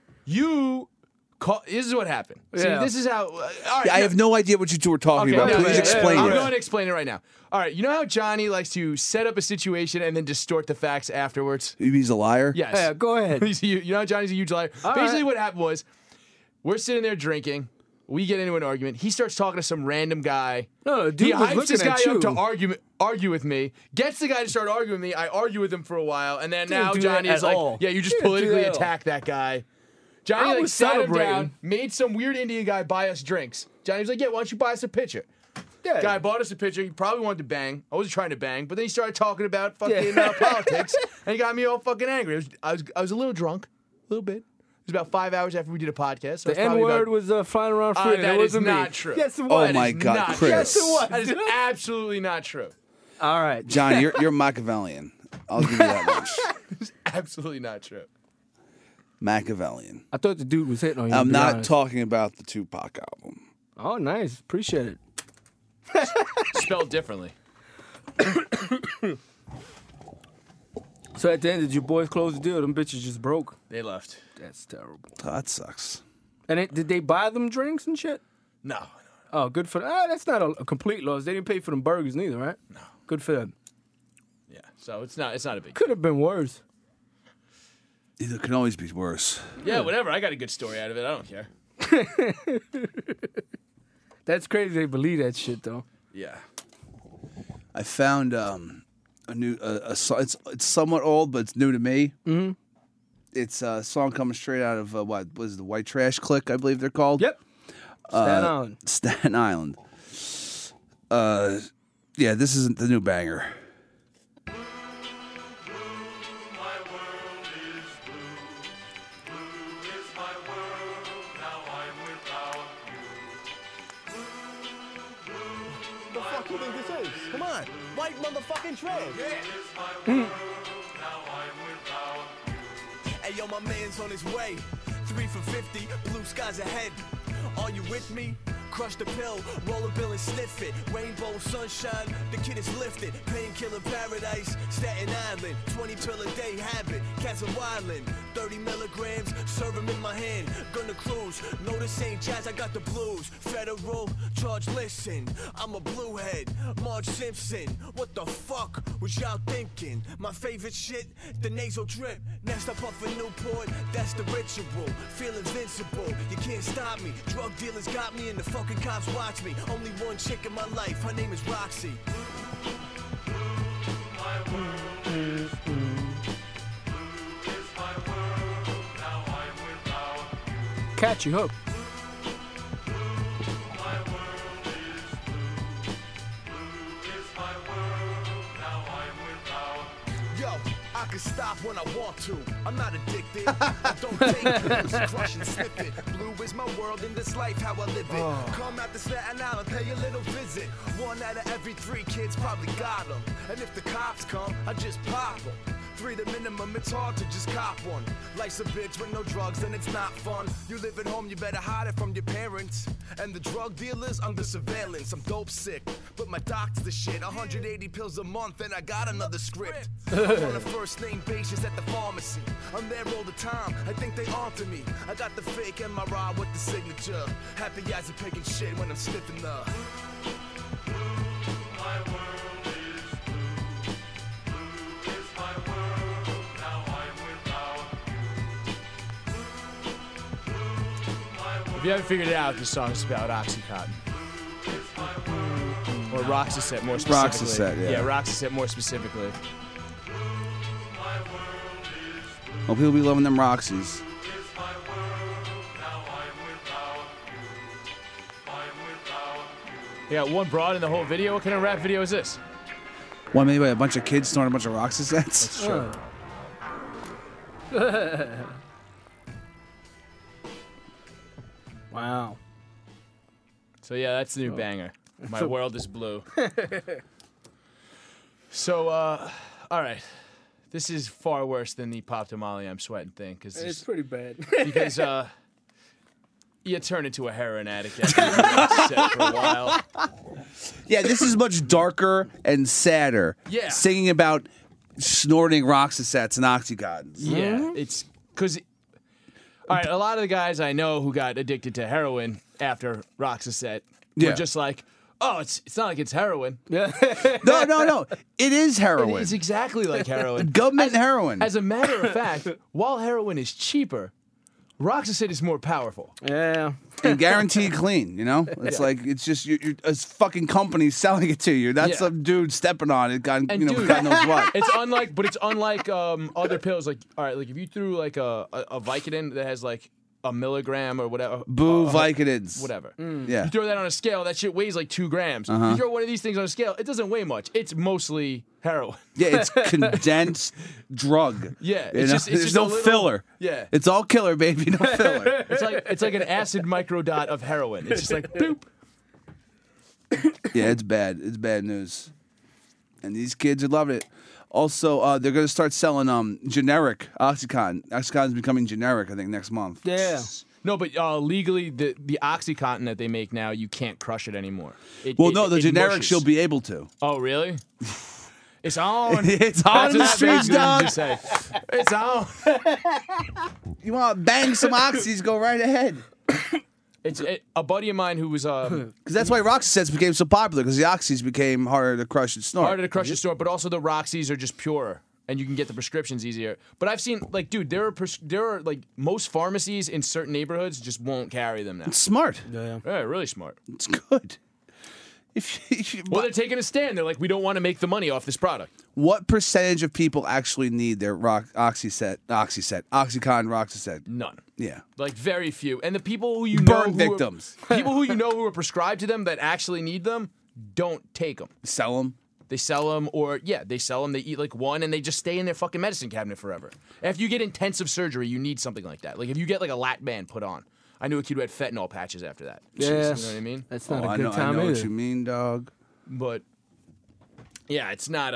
This is what happened. Yeah. See, this is how. All right, I have no idea what you two were talking about. no, Please yeah, explain I'm it. going to explain it right now. All right, you know how Johnny likes to set up a situation and then distort the facts afterwards? He's a liar. Yes. Yeah, go ahead. You know how Johnny's a huge liar? All Basically, right. what happened was we're sitting there drinking. We get into an argument. He starts talking to some random guy. No, He dude was hypes this looking guy at you. up to argue with me. Gets the guy to start arguing with me. I argue with him for a while, and then Didn't now do Johnny that is at like, all. "Yeah, you just Didn't do politically that at all. attack that guy." Johnny I like was sat him celebrating. down, made some weird Indian guy buy us drinks. Johnny was like, "Yeah, why don't you buy us a pitcher?" Yeah. Guy bought us a pitcher. He probably wanted to bang. I wasn't trying to bang, but then he started talking about fucking Yeah. politics, and he got me all fucking angry. I was a little drunk, a little bit. It was about 5 hours after we did a podcast. So The N-word was flying around free. that it is wasn't not me. true. Yes, it Oh was. my God, not Chris. Yes, it was. That is absolutely not true. All right. Johnny, you're Machiavellian. I'll give you that much. It's absolutely not true. Machiavellian. I thought the dude was hitting on you. I'm to be not honest. talking about the Tupac album. Oh, nice. Appreciate it. Spelled differently. So at the end, did your boys close the deal? Them bitches just broke. They left. That's terrible. Oh, that sucks. And did they buy them drinks and shit? No. Oh, good for them. That's not a complete loss. They didn't pay for them burgers neither, right? No. Good for them. Yeah. So it's not a big. Could have been worse. It can always be worse. Yeah, whatever. I got a good story out of it. I don't care. That's crazy. They believe that shit though. Yeah. I found a new song. It's somewhat old, but it's new to me. Mm-hmm. It's a song coming straight out of what was it, the White Trash Clique, I believe they're called. Yep. Staten Island. Staten Island. Yeah, this isn't the new banger. The fuck you think this is? Come on, white motherfucking trash. Hey yo, my man's on his way. 3 for 50, blue skies ahead. Are you with me? Crush the pill, roll a bill and sniff it. Rainbow sunshine, the kid is lifted. Painkiller paradise, Staten Island. 20 pill a day habit, Castle Island. 30 milligrams, serve 'em in my hand. Gonna cruise, no this ain't jazz, I got the blues. Federal charge, listen, I'm a bluehead. Marge Simpson, what the fuck was y'all thinking? My favorite shit, the nasal drip. Next up off of Newport, that's the ritual. Feel invincible, you can't stop me. Drug dealers got me and the fucking cops watch me. Only one chick in my life, her name is Roxy. Catchy hook. Yo, I can stop when I want to. I'm not addicted. I don't take pills, crush and sniff it. Blue is my world in this life, how I live it. Come out to Staten Island, pay a little visit. 1 out of every 3 kids probably got them. And if the cops come, I just pop them. 3 the minimum, it's hard to just cop one. Life's a bitch with no drugs, then it's not fun. You live at home, you better hide it from your parents. And the drug dealers under surveillance. I'm dope sick, but my doc's the shit. 180 pills a month, and I got another script. I'm on a first name basis at the pharmacy. I'm there all the time, I think they onto me. I got the fake MRI with the signature. Happy eyes are picking shit when I'm sniffing the. If you haven't figured it out, this song is about Oxycontin. Or Roxaset, more specifically. Roxaset, yeah. Yeah, Roxaset, more specifically. Well, people be loving them Roxys. You got one broad in the whole video. What kind of rap video is this? Well, maybe a bunch of kids snorting a bunch of Roxasets. Sure. Wow. So yeah, that's the new banger. My world is blue. So, all right. This is far worse than the Pop Tamale I'm sweating thing. It's pretty bad. Because you turn into a heroin addict after you've been set for a while. Yeah, this is much darker and sadder. Yeah. Singing about snorting Roxasets and Oxycontins. Yeah, it's because... All right, a lot of the guys I know who got addicted to heroin after Roxaset were just like, oh, it's not like it's heroin. Yeah. No. It is heroin. It's exactly like heroin. Government heroin. As a matter of fact, while heroin is cheaper, Roxaset is more powerful. Yeah. And guaranteed clean, you know? It's like, it's just, you're a fucking company selling it to you. That's some dude stepping on it, God knows what. It's unlike other pills. Like, all right, like if you threw like a Vicodin that has like a milligram or whatever. Boo Vicodins. Whatever. Yeah. You throw that on a scale, that shit weighs like 2 grams. You throw one of these things on a scale, it doesn't weigh much. It's mostly heroin. Yeah, it's condensed drug. Yeah, There's just no a little, filler. Yeah. It's all killer, baby, no filler. It's like an acid microdot of heroin. It's just like boop. Yeah, it's bad. It's bad news. And these kids are loving it. Also, they're going to start selling generic Oxycontin. Oxycontin's becoming generic, I think, next month. Yeah. No, but legally, the OxyContin that they make now, you can't crush it anymore. The generics mushes. you'll be able to. Oh, really? It's on. It's on in the streets, dog. It's on. You want to bang some oxys? Go right ahead. A buddy of mine who was because that's why Roxy Sets became so popular, because the oxys became harder to crush and snort. harder to crush and snort, but also the Roxys are just purer. And you can get the prescriptions easier. But I've seen, like, dude, there are like most pharmacies in certain neighborhoods just won't carry them now. It's smart. Yeah, really smart. It's good. Well, they're taking a stand. They're like, we don't want to make the money off this product. What percentage of people actually need their OxyContin, Roxyset? None. Yeah. Like, very few. And the people who you Burn know victims. People who you know who are prescribed to them that actually need them don't take them. Sell them. They sell them, they sell them. They eat like one, and they just stay in their fucking medicine cabinet forever. After you get intensive surgery, you need something like that. Like if you get like a lat band put on. I knew a kid who had fentanyl patches after that. Yes. You know what I mean? That's not a good time I know either. what you mean, dog. But yeah, it's not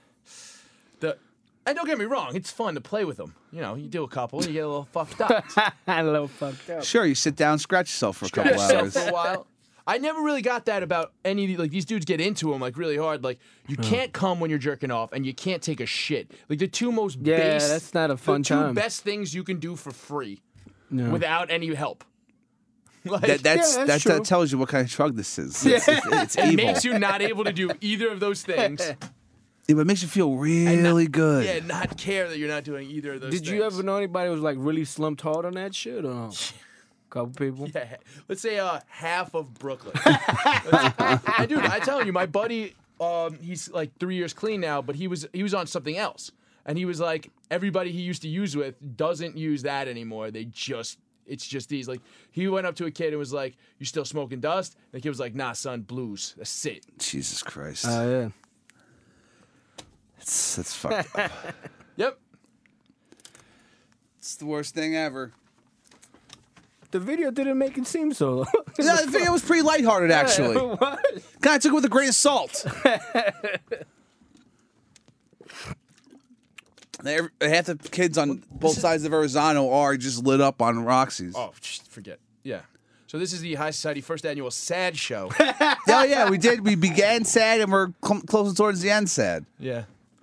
and don't get me wrong, it's fun to play with them. You know, you do a couple, you get a little fucked up. A little fucked up. Sure, you sit down, scratch yourself for a couple Scratch yourself hours. for a while. I never really got that about any of like these dudes get into them like really hard. Like you can't come when you're jerking off, and you can't take a shit. Like the two most base, that's not a fun the two time. best things you can do for free No. without any help. Like, That tells you what kind of drug this is. It's it evil. makes you not able to do either of those things. Yeah, but it makes you feel really good. Yeah, not care that you're not doing either of those things. Did you ever know anybody who was like really slumped hard on that shit or no? Couple people. Yeah, let's say half of Brooklyn. And dude, I tell you, my buddy, he's like 3 years clean now, but he was on something else, and he was like, everybody he used to use with doesn't use that anymore. It's just these. Like he went up to a kid and was like, "You still smoking dust?" And the kid was like, "Nah, son, blues. That's it." Jesus Christ. Yeah. That's fucked up. Yep. It's the worst thing ever. The video didn't make it seem so. Yeah, the video was pretty lighthearted, actually. What? Kind of took it with a grain of salt. Half the kids on both sides of Verrazano are just lit up on Roxy's. Oh, just forget. Yeah. So this is the High Society first annual SAD show. Oh, yeah, we did. We began sad and we're closing towards the end sad. Yeah.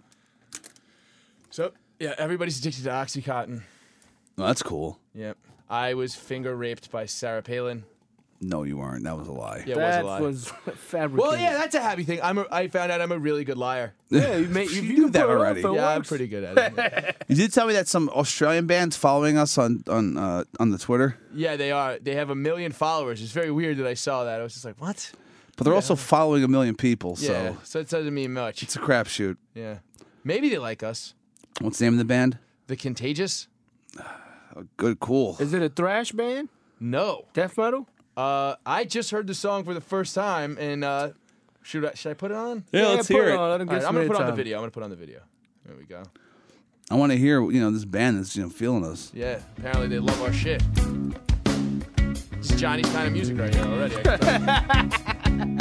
So yeah, everybody's addicted to OxyContin. Well, that's cool. Yep. I was finger raped by Sarah Palin. No, you weren't. That was a lie. Yeah, That it was a lie. was fabricated. Well, yeah, that's a happy thing. I found out I'm a really good liar. Yeah, you knew that already. Yeah, I'm pretty good at it. You did tell me that some Australian band's following us on the Twitter, Yeah, they are. They have 1 million followers. It's very weird that I saw that. I was just like, what? but they're also following 1 million people. So Yeah. So it doesn't mean much. it's a crapshoot. Yeah. Maybe they like us. What's the name of the band? The Contagious? Good, cool. Is it a thrash band? No. Death metal? I just heard the song for the first time, and should I put it on? Yeah, let's hear it. Let him All get right, some I'm gonna put on the airtime. video. I'm gonna put on the video. There we go. I want to hear this band that's feeling us. Yeah. Apparently they love our shit. This is Johnny's kind of music right here already. I can tell.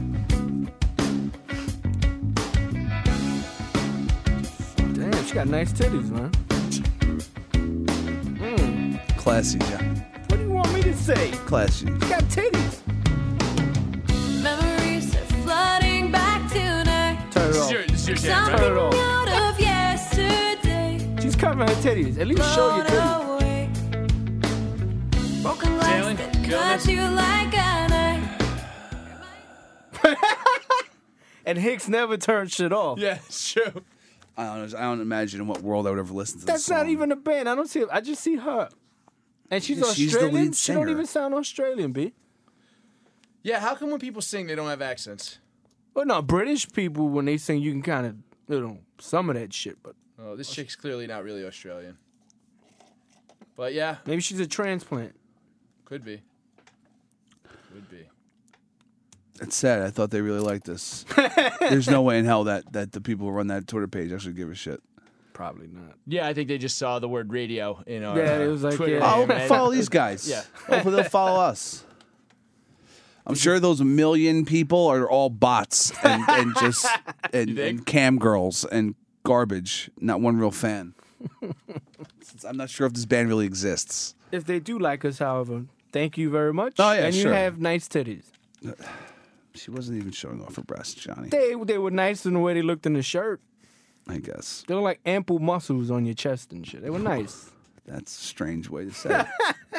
Damn, she got nice titties, man. Classy, yeah. What do you want me to say? Classy. She got titties. Memories are flooding back tonight. Turn it This off. is your jam, right? Turn it off. Out of yesterday. She's covering her titties. At least show your Blown titties. away. Broken glass Jalen, that you got cut this? you like a knife. And Hicks never turned shit off. Yeah, it's true. I don't imagine in what world I would ever listen to That's this song. not even a band. I don't see. I just see her. And she's Yeah, she's the Australian. lead She don't singer. even sound Australian, B. Yeah, how come when people sing they don't have accents? Well, no, British people when they sing, you can kind of some of that shit. But Oh, this chick's clearly not really Australian. But yeah, maybe she's a transplant. could be. Could be. It's sad. I thought they really liked this. There's no way in hell that the people who run that Twitter page actually give a shit. Probably not. Yeah, I think they just saw the word radio in our Yeah, it was like, Twitter. yeah. Oh, name, and- follow these guys. Yeah. Hopefully they'll follow us. I'm sure those 1 million people are all bots and just and cam girls and garbage. Not one real fan. I'm not sure if this band really exists. If they do like us, however, thank you very much. Oh, yeah, and sure. you have nice titties. She wasn't even showing off her breasts, Johnny. They were nice in the way they looked in the shirt. I guess. They were like ample muscles on your chest and shit. They were nice. That's a strange way to say it.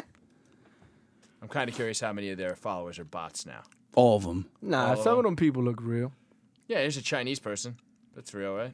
I'm kind of curious how many of their followers are bots now. All of them. Nah, some of them people look real. Yeah, there's a Chinese person. That's real, right?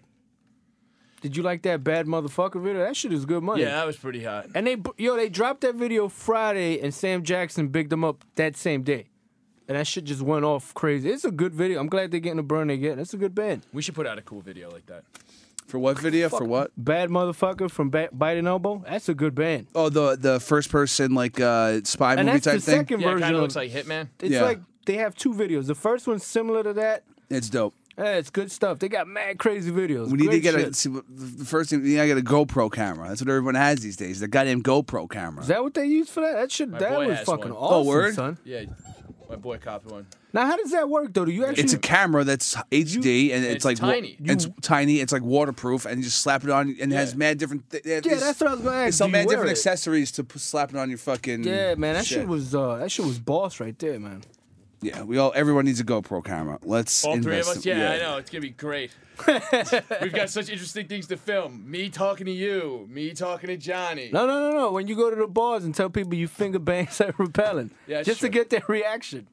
Did you like that bad motherfucker video? That shit is good money. Yeah, that was pretty hot. And they dropped that video Friday, and Sam Jackson bigged them up that same day. And that shit just went off crazy. It's a good video. I'm glad they're getting the burn they get. It's a good band. We should put out a cool video like that. For what video? For what? Bad Motherfucker from Biting Elbow. That's a good band. Oh, the first person like spy And movie that's the type thing. second Yeah, it version. kind of of looks like Hitman. It's Yeah. like they have two videos. The first one's similar to that. It's dope. Yeah, it's good stuff. They got mad crazy videos. We need to Great get shit. the first thing. You gotta get a GoPro camera. That's what everyone has these days. The goddamn GoPro camera. Is that what they use for that? My That boy was has fucking one. awesome, word? son. Yeah, my boy copped one. Now, how does that work though? Do you actually? It's a camera that's HD and it's it's like tiny. It's tiny. It's like waterproof, and you just slap it on, and it has mad different. yeah, that's what I was gonna ask. There's so Do you many wear different it? accessories to slap it on your fucking. Yeah, man, that shit was boss right there, man. Yeah, everyone needs a GoPro camera. Let's All invest three of us? in- Yeah, I know. It's going to be great. We've got such interesting things to film. Me talking to you. Me talking to Johnny. No. When you go to the bars and tell people you finger bangs at repelling, Yeah, that's just to true. get their reaction.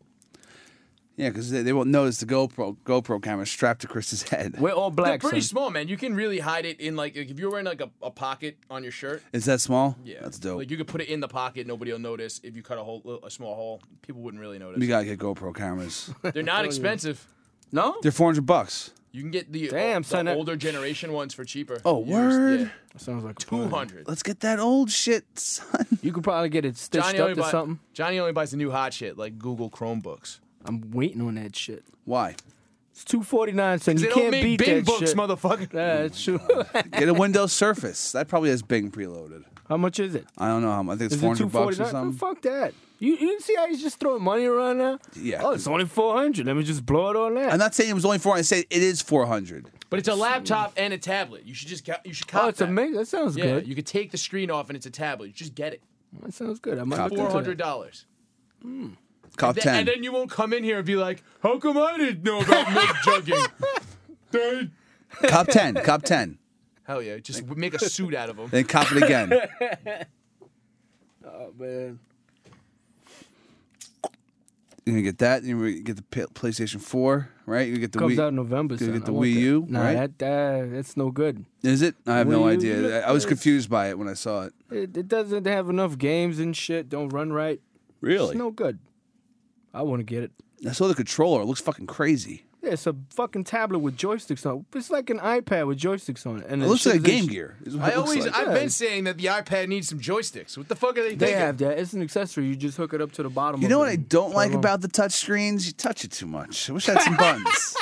Yeah, because they won't notice the GoPro camera strapped to Chris's head. We're all They're black, pretty son. small, man. You can really hide it in, like if you're wearing like a pocket on your shirt. Is that small? Yeah, That's dope. Like you could put it in the pocket, nobody will notice. If you cut a small hole, people wouldn't really notice. We gotta get GoPro cameras. They're not expensive. No? They're $400. You can get the Damn, son, that- older generation ones for cheaper. Oh, Used, word? Yeah. That sounds like a plan. 200. Let's get that old shit, son. You could probably get it stitched up to something. Johnny only buys the new hot shit like Google Chromebooks. I'm waiting on that shit. Why? It's $249, son. They You don't can't make beat Bing that books, shit. motherfucker. Yeah, it's true. Get a Windows Surface. That probably has Bing preloaded. How much is it? I don't know how much. I think it's Is it $400 or $249? something. Fuck that. You didn't see how he's just throwing money around now? Yeah. Oh, it's only $400. Let me just blow it on that. I'm not saying it was only $400. I say it is $400. But it's a laptop and a tablet. You should just cop Oh, it's that. amazing. That sounds Yeah, good. you could take the screen off and it's a tablet. You just get it. That sounds good. I might Cop look into that. $400. Cop 10. And then you won't come in here and be like, how come I didn't know about milk jugging? Dad. Cop 10. Cop 10. Hell yeah, just make a suit out of them. Then cop it again. Oh, man. You're gonna get that. You're gonna get the PlayStation 4, right? You get the Comes Wii. out in November, You son. get the I want Wii that. U, Nah, right? that's no good. Is it? I have no Wii U, idea. I was it's- confused by it when I saw it. It doesn't have enough games and shit. Don't run right. Really? It's no good. I want to get it. I saw the controller. It looks fucking crazy. Yeah, it's a fucking tablet with joysticks on it. It's like an iPad with joysticks on it. And It the looks shit like is Game in- Gear. is what it looks like. I've been saying that the iPad needs some joysticks. What the fuck are they They thinking? have that. It's an accessory. You just hook it up to the bottom. You of know it what I and don't turn like it on. about the touch screens? You touch it too much. I wish I had some buttons.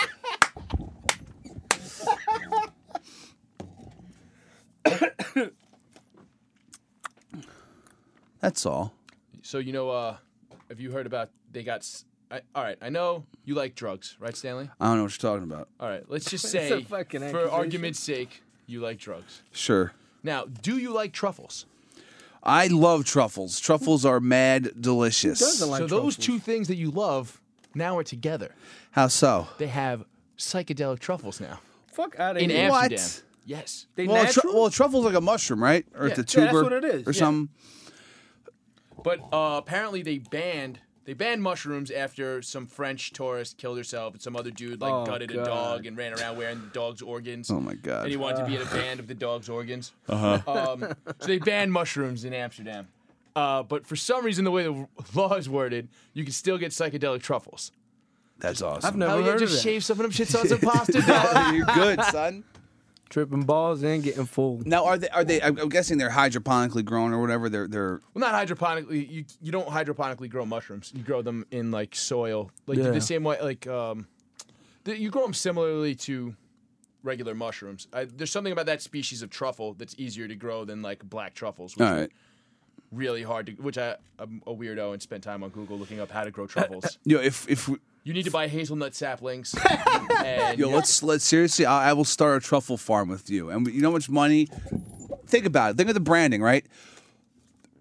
That's all. So have you heard about they got? All right, I know you like drugs, right, Stanley? I don't know what you're talking about. All right, let's just It's say, a fucking for accusation. argument's sake, you like drugs. Sure. Now, do you like truffles? I love truffles. Truffles are mad delicious. doesn't like So those truffles? two things that you love now are together. How so? They have psychedelic truffles now Fuck out of in here. What? Amsterdam. Yes. They Well, natural? truffle's like a mushroom, right? Or Yeah. the Yeah, tuber that's what it is. or Yeah. something. But apparently they banned mushrooms after some French tourist killed herself and some other dude Oh, gutted a God. dog and ran around wearing the dog's organs. Oh my god. And he wanted to be in a band of the dog's organs. So they banned mushrooms in Amsterdam. But for some reason, the way the law is worded, you can still get psychedelic truffles. That's awesome. I've never Hell yeah, heard of just that. shave some of them shits on some pasta, dog. You're good, son. Tripping balls and getting full. Now, are they? I'm guessing they're hydroponically grown or whatever. They're. Well, not hydroponically. You don't hydroponically grow mushrooms. You grow them in like soil, like Yeah. the same way. Like you grow them similarly to regular mushrooms. There's something about that species of truffle that's easier to grow than like black truffles, which All are right. really hard to. Which I'm a weirdo and spent time on Google looking up how to grow truffles. Yo, if You need to buy hazelnut saplings. And let's seriously. I will start a truffle farm with you, and you know how much money. Think about it. Think of the branding, right?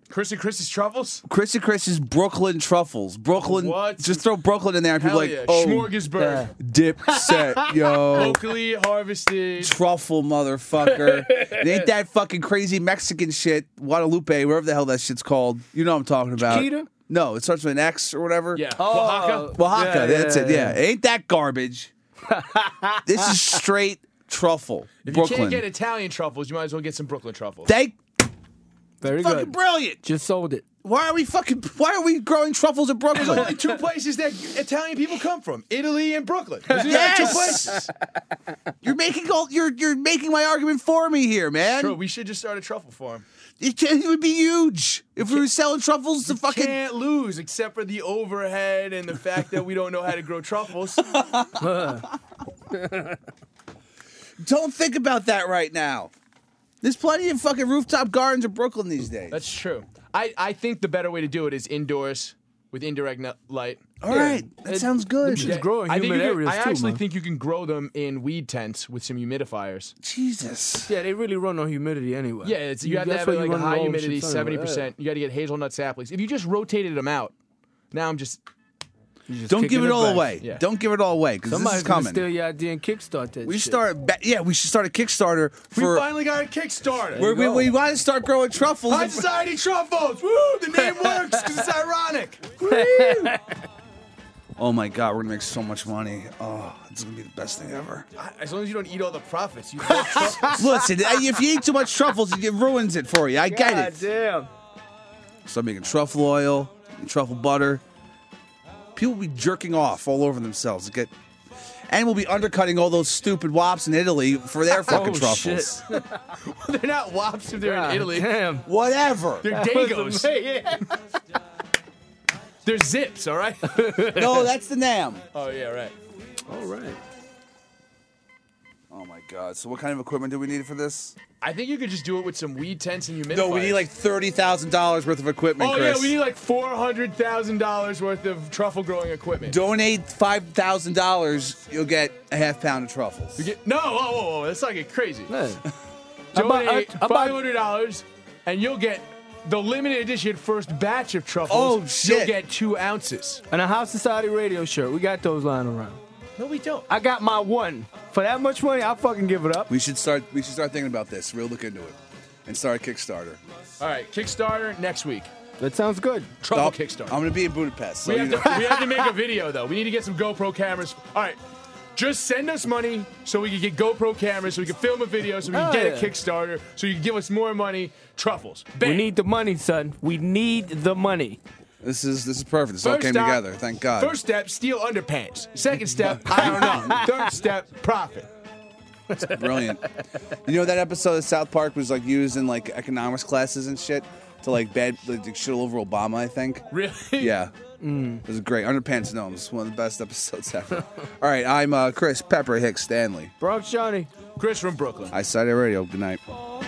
Chris and Chris's truffles? Chris and Chris's Brooklyn truffles. Brooklyn. What? Just throw Brooklyn in there and Hell people yeah. like, oh, Smorgasburg. dip set, yo. Locally harvested. Truffle, motherfucker. It ain't that fucking crazy Mexican shit, Guadalupe, wherever the hell that shit's called. You know what I'm talking about. Chiquita? No, it starts with an X or whatever. Yeah. Oh, Oaxaca, yeah, that's it, yeah. It ain't that garbage. This is straight truffle. If Brooklyn. you can't get Italian truffles, you might as well get some Brooklyn truffles. Very fucking good. brilliant. Just sold it. Why are we growing truffles in Brooklyn? There's only two places that Italian people come from: Italy and Brooklyn. There's only two places. You're making my argument for me here, man. True, we should just start a truffle farm. It would be huge if we were selling truffles to fucking. Can't lose, except for the overhead and the fact that we don't know how to grow truffles. Don't think about that right now. There's plenty of fucking rooftop gardens in Brooklyn these days. That's true. I think the better way to do it is indoors with indirect light. All right, that sounds good. Just grow in I think humid areas I too, actually man. think you can grow them in weed tents with some humidifiers. Jesus. Yeah, they really run on humidity anyway. Yeah, you have to that's have why like you a run high low humidity, shit anyway. 70%. You got to get hazelnut saplings. If you just rotated them out, now I'm just. You just Don't kicking give it all back. away. Yeah. Don't give it all away because this Somebody's is gonna coming. steal your idea and kickstart that We shit. we should start a Kickstarter We for. finally got a Kickstarter. We want to start growing truffles. High Society Truffles! Woo! The name works because it's ironic. Oh my God, we're gonna make so much money. Oh, it's gonna be the best thing ever. As long as you don't eat all the profits, you grow truffles. Listen, if you eat too much truffles, it ruins it for you. I get God it. damn. Start making truffle oil, truffle butter. People will be jerking off all over themselves. And we'll be undercutting all those stupid wops in Italy for their fucking truffles. Shit. They're not wops if they're God in Italy. Damn. Whatever. They're dagos. They're zips, all right? No, that's the Nam. Oh, yeah, right. All right. Oh my God. So what kind of equipment do we need for this? I think you could just do it with some weed tents and humidifiers. No, we need like $30,000 worth of equipment, Oh, Chris. yeah, we need like $400,000 worth of truffle growing equipment. Donate $5,000, you'll get a half pound of truffles. No, whoa, let's not get crazy. Hey. Donate I bought- $500 and you'll get the limited edition first batch of truffles. Oh, shit. You'll get 2 ounces. And a House Society radio shirt. We got those lying around. No, we don't. I got my one. For that much money, I'll fucking give it up. We should start thinking about this. We'll look into it. And start a Kickstarter. All right, Kickstarter next week. That sounds good. Truffle Oh, Kickstarter. I'm gonna be in Budapest. So We you know. have to make a video, though. We need to get some GoPro cameras. All right. Just send us money so we can get GoPro cameras, so we can film a video, so we can Oh, get yeah. a Kickstarter, so you can give us more money. Truffles. Bang. We need the money, son. We need the money. This is perfect. This all First came stop- together. Thank God. First step, steal underpants. Second step, I don't know. Third step, profit. Brilliant. You know that episode of South Park was like used in like economics classes and shit to like shit all over Obama, I think. Really? Yeah. It was great. Underpants Gnomes, one of the best episodes ever. All right, I'm Chris Pepper Hicks Stanley. Bronx Johnny. Chris from Brooklyn. I Cited Radio. Good night.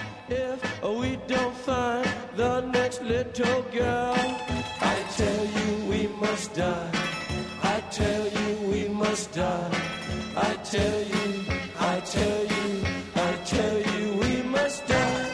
If we don't find the next little girl, I tell you we must die. I tell you we must die. I tell you, I tell you, I tell you we must die.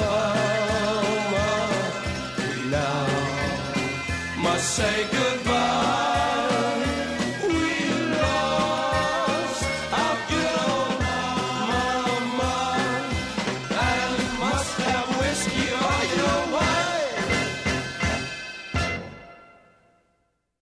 Must say goodbye.